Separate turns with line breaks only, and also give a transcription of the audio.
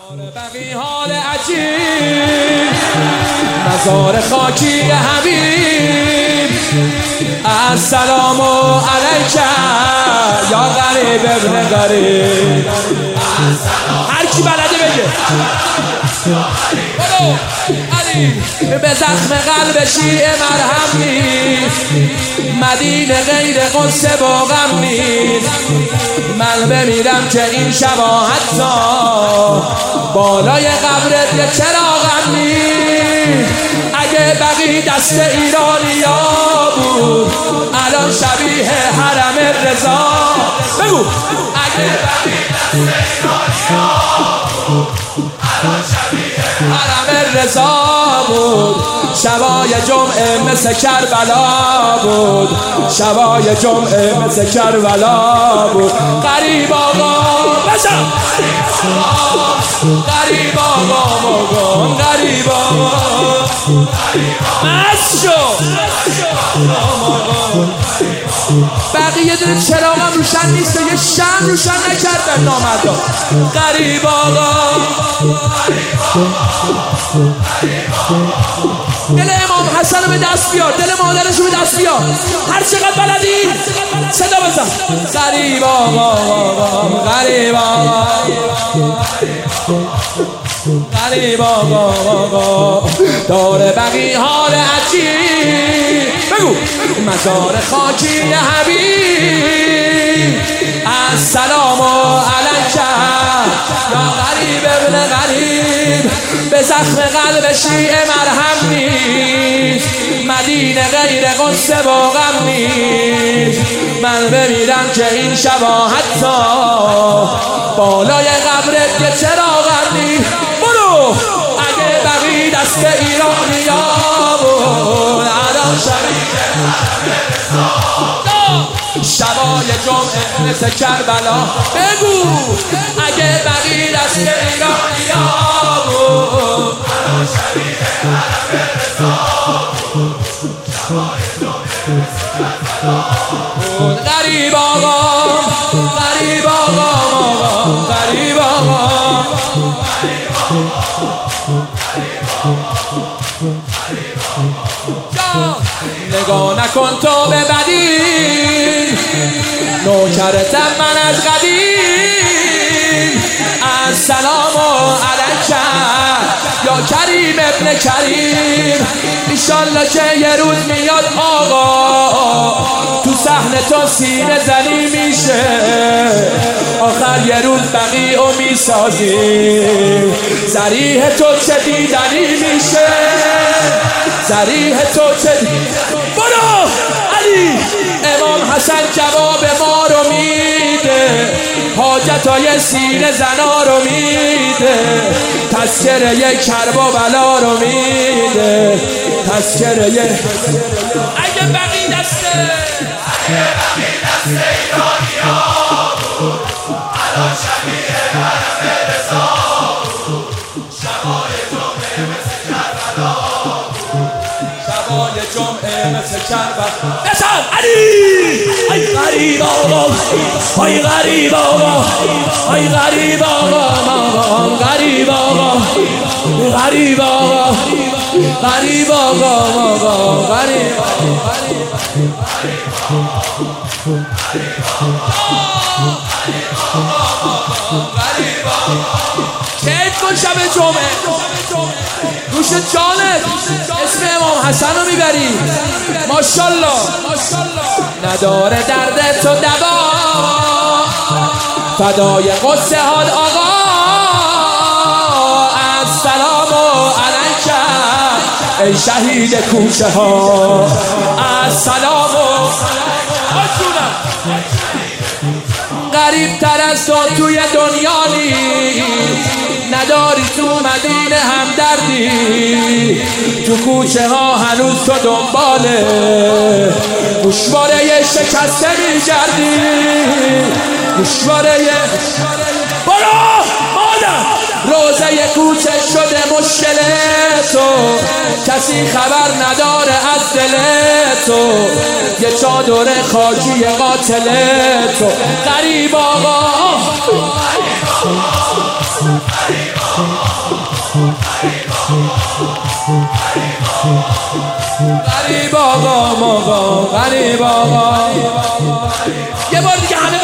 بقی حال عجیب مزار خاکی حبیب السلام علیک یا غریب ابن غریب. هر کی بلده بگه علی به زخم قلب شیعه مرهم نیست، مدینه غیر قدس با غم نیست. من بمیرم که این شبا حتی بالای قبرت یه چراغم نیست. اگه بقی دست ایرانیا بود الان شبیه حرم رضا. بگو اگه بقی دست ایرانیا بود الان شبیه حرم رضا بود. شبای جمعه مثل کربلا بود، شبای جمعه مثل کربلا بود. غریب آقا بشم، غریب آقا مگم، غریب آقا مست شو. بقیه دونه چراغم روشن نیست و یه شم روشن نکردن نامردا. غریب آقا دل امام حسن رو به دست بیار، دل مادرش رو به دست بیار. هر چقدر بلدی صدا بزن. غریب آقا غریب آقا غریب آقا داره بقی حال عجیب. بگو مزار خاکی حبیب السلام علیک یا غریب ابن غریب. به زخم قلب شیعه مرهم نیست، مدینه غیر قدس با غم نیست. من بمیرم که این شبا حتی بالای قبرت یه چراغم نیست. برو اگه بقی دست ایرانیا بود الان شبیه شبای جمعه مثل کربلا. بگو اگه بقی دست ایرانیا بود الان شبیه حرم رضا. شبای جمعه مثل کربلا. غریب آقا غریب آقا غریب آقا نگاه نکن تو به بدی، نوکرتم من از قدیم. السلام علیک یا کریم ابن کریم. ایشالله که یه روز میاد آقا تو صحنه تو سینه زنی میشه، آخر یه روز بقی و میسازیم. ذریح تو چه دیدنی میشه، ذریح تو چه برو علی. امام حسن جواب ما رو میده، حاجتای سینه زنا رو میده، تذکره کربلا رو میده، تذکره اگه بقی دسته ایرانیا بود الان شبیه حرم رضا. شبای جمعه مثل کربلا، شبای جمعه مثل کربلا. بسن علی ای غریب آقا، ای غریب آقا، ای غریب آقا، غریب آقا، غریب آقا، غریب آقا، غریب کیف کن شب جمعه گوش جانت اسم امام حسن رو میبری. ماشالله نداره درد تو دوا، فدای قدس حال آقا. السلام علیک ای شهید کوچه ها، السلام غریب تر از تو توی دنیا نیست، نداری تو مدینه همدردی. تو کوچه ها هنوز تو دنباله گوشواره شکسته میگردی، گوشواره برو مادر. روزه کوچه شده مشکل تو، کسی خبر نداره از دل تو، یه چادر خاکی قاتل تو. غریب آقا غریب آقا غریب آقا. یه بار دیگه همه